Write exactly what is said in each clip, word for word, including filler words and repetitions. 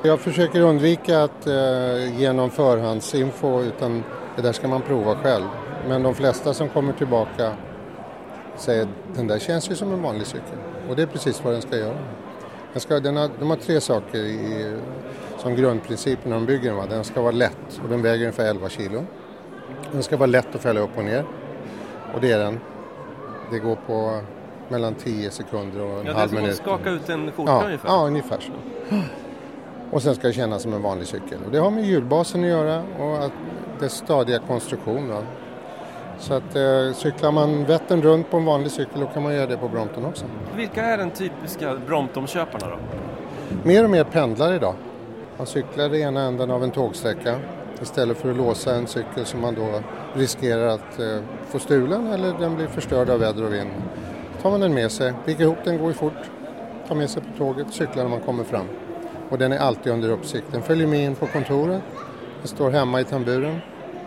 Jag försöker undvika att eh, genom förhandsinfo, utan det där ska man prova själv. Men de flesta som kommer tillbaka säger att den där känns ju som en vanlig cykel. Och det är precis vad den ska göra. Den, ska, den har, de har tre saker i, som grundprincip när de bygger den. Va? Den ska vara lätt och den väger ungefär elva kilo. Den ska vara lätt att fälla upp och ner. Och det är den. Det går på mellan tio sekunder och en ja, halv minut. Ja, det ska skaka ut en skjorta ja, ungefär. Ja, ungefär så. Och sen ska det kännas som en vanlig cykel. Och det har med hjulbasen att göra och att dess stadiga konstruktion. Va? Så att eh, cyklar man Vättern runt på en vanlig cykel, då kan man göra det på Brompton också. Vilka är den typiska Brompton-köparna då? Mer och mer pendlar idag. Man cyklar i ena änden av en tågsträcka istället för att låsa en cykel som man då riskerar att eh, få stulen eller den blir förstörd av väder och vind. Tar man den med sig, viker ihop den, går i fort, tar med sig på tåget, cyklar när man kommer fram. Och den är alltid under uppsikt. Den följer med in på kontoret, den står hemma i tamburen.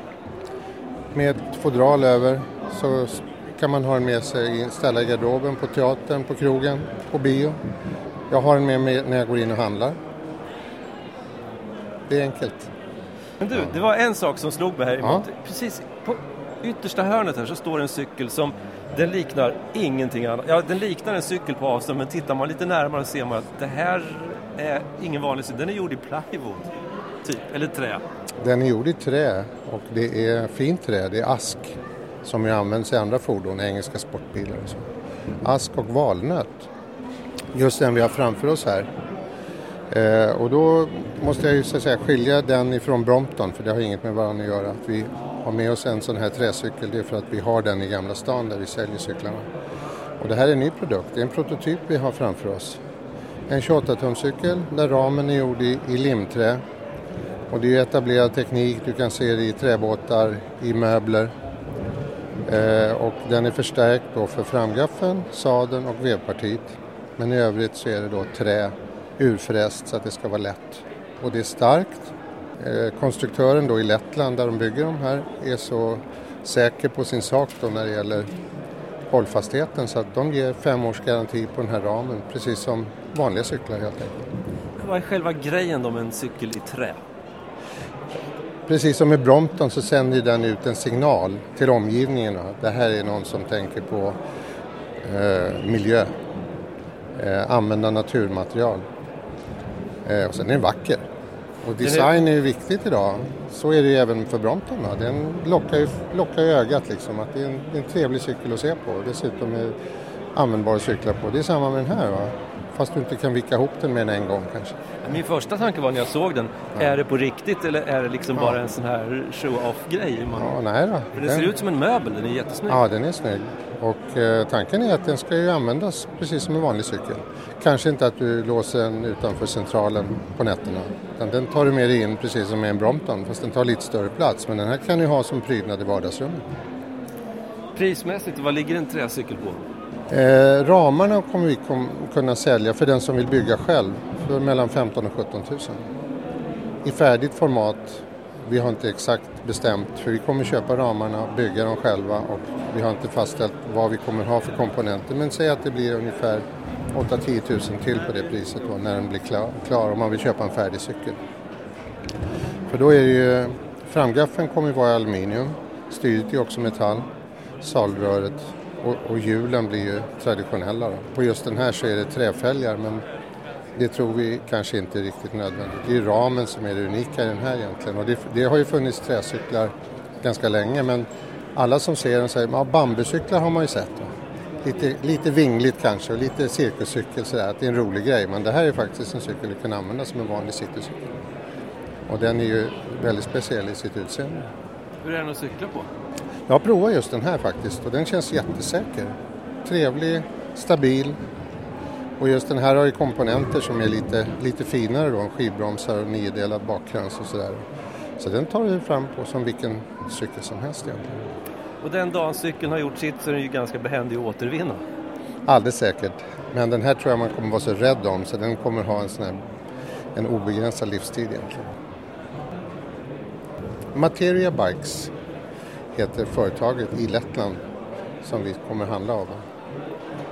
Med ett fodral över så kan man ha den med sig, ställa i garderoben, på teatern, på krogen, på bio. Jag har den med mig när jag går in och handlar. Det är enkelt. Men du, det var en sak som slog mig här emot. Ja. Precis på yttersta hörnet här så står en cykel som den liknar ingenting annat. Ja, den liknar en cykel på avstånd, men tittar man lite närmare så ser man att det här är ingen vanlig cykel. Den är gjord i plywood, typ, eller trä. Den är gjord i trä och det är fint trä. Det är ask som ju används i andra fordon, engelska sportbilar och så. Ask och valnöt. Just den vi har framför oss här. Eh, och då måste jag ju så att säga skilja den ifrån Brompton, för det har inget med varandra att göra. Att vi har med oss en sån här träcykel, det är för att vi har den i Gamla stan där vi säljer cyklarna. Och det här är en ny produkt, det är en prototyp vi har framför oss. En tjugoåtta tumscykel där ramen är gjord i, i limträ. Och det är etablerad teknik, du kan se det i träbåtar, i möbler. Eh, och den är förstärkt då för framgaffeln, sadeln och vevpartiet. Men i övrigt så är det då trä, urfräst så att det ska vara lätt. Och det är starkt. Eh, konstruktören då i Lettland där de bygger de här är så säker på sin sak då när det gäller hållfastheten, så att de ger fem års garanti på den här ramen, precis som vanliga cyklar helt enkelt. Vad är själva grejen då med en cykel i trä? Precis som med Brompton så sänder den ut en signal till omgivningen. Det här är någon som tänker på eh, miljö, eh, använda naturmaterial. Eh, och sen är den vacker. Och design är ju viktigt idag. Så är det ju även för Brompton. Va? Den lockar ju, lockar ju ögat liksom. Att det är en, det är en trevlig cykel att se på. Dessutom är användbara cyklar på. Det är samma med den här, va? Fast du inte kan vika ihop den med en en gång kanske. Min första tanke var när jag såg den, ja. Är det på riktigt eller är det liksom ja. bara en sån här show-off-grej? Man... Ja, nej då. För den ser ut som en möbel, den är jättesnygg. Ja, den är snygg. Och eh, tanken är att den ska ju användas precis som en vanlig cykel. Kanske inte att du låser den utanför centralen på nätterna. Utan den tar du med dig in precis som med en Brompton, fast den tar lite större plats. Men den här kan du ha som prydnad i vardagsrummet. Prismässigt, vad ligger en träcykel på? Eh, ramarna kommer vi kom, kunna sälja för den som vill bygga själv för mellan femton och sjutton tusen. I färdigt format, vi har inte exakt bestämt, för vi kommer köpa ramarna, bygga dem själva och vi har inte fastställt vad vi kommer ha för komponenter. Men säg att det blir ungefär åtta till tio tusen till på det priset då, när den blir klar, klar om man vill köpa en färdig cykel. För då är det ju, framgaffeln kommer att vara aluminium, styret är också metall, salröret. Och, och hjulen blir ju traditionella då. På just den här så är det träfälgar, men det tror vi kanske inte är riktigt nödvändigt. Det är ramen som är det unika i den här egentligen. Och det, det har ju funnits träcyklar ganska länge, men alla som ser den säger att ja, bambuscyklar har man ju sett. Då. Lite, lite vingligt kanske och lite cirkuscykel sådär, att det är en rolig grej. Men det här är faktiskt en cykel du kan använda som en vanlig citycykel. Och den är ju väldigt speciell i sitt utseende. Hur är den att cykla på? Jag har provat just den här faktiskt och den känns jättesäker. Trevlig, stabil. Och just den här har ju komponenter som är lite, lite finare då. En skivbromsar och niodelad bakkrans och sådär. Så den tar du fram på som vilken cykel som helst egentligen. Och den dagen cykeln har gjort sitt så är den ju ganska behändig att återvinna. Alldeles säkert. Men den här tror jag man kommer vara så rädd om, så den kommer ha en sån här, en obegränsad livstid egentligen. Materia Bikes heter företaget i Lettland som vi kommer handla av.